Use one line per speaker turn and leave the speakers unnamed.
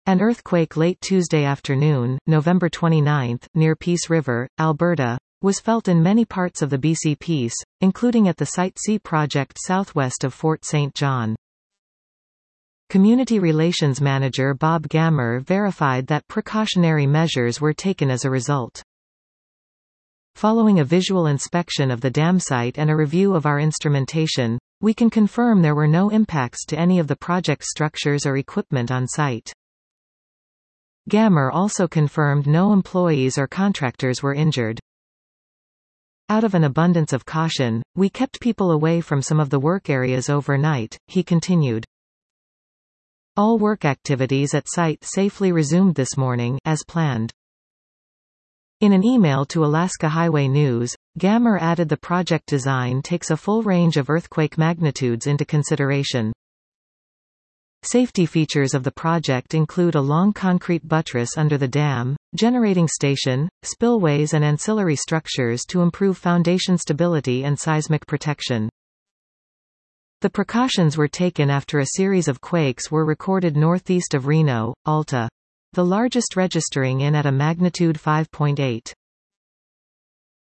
An earthquake late Tuesday afternoon, November 29, near Peace River, Alberta, was felt in many parts of the BC Peace, including at the Site C project southwest of Fort St. John. Community Relations Manager Bob Gammer verified that precautionary measures were taken as a result. Following a visual inspection of the dam site and a review of our instrumentation, we can confirm there were no impacts to any of the project structures or equipment on site. Gammer also confirmed no employees or contractors were injured. Out of an abundance of caution, we kept people away from some of the work areas overnight, he continued. All work activities at site safely resumed this morning, as planned. In an email to Alaska Highway News, Gammer added the project design takes a full range of earthquake magnitudes into consideration. Safety features of the project include a long concrete buttress under the dam, generating station, spillways and ancillary structures to improve foundation stability and seismic protection. The precautions were taken after a series of quakes were recorded northeast of Reno, Alta. The largest registering in at a magnitude 5.8.